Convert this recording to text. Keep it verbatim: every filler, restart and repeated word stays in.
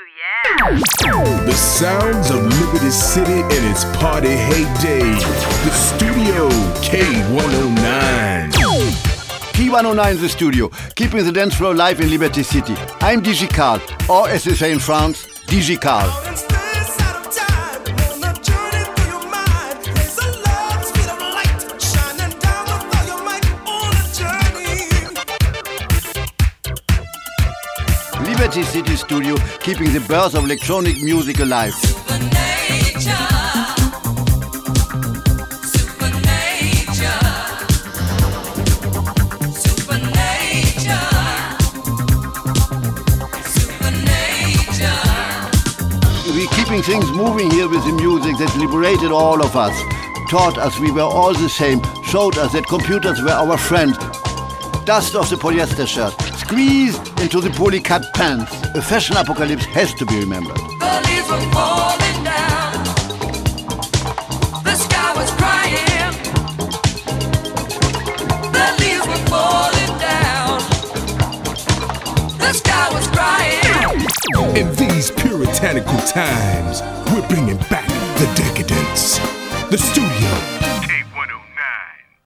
yeah. The sounds of Liberty City in its party heyday. The studio, K one oh nine. K one oh nine, the studio, keeping the dance floor live in Liberty City. I'm D J Carl, or as they say in France, D J Carl. Liberty City studio, keeping the birth of electronic music alive. We're keeping things moving here with the music that liberated all of us, taught us we were all the same, showed us that computers were our friend. Dust off the polyester shirt, squeezed into the polycut pants. A fashion apocalypse has to be remembered. The leaves were falling down. The sky was crying. The leaves were falling down. The sky was crying. In these puritanical times, we're bringing back the decadence. The studio.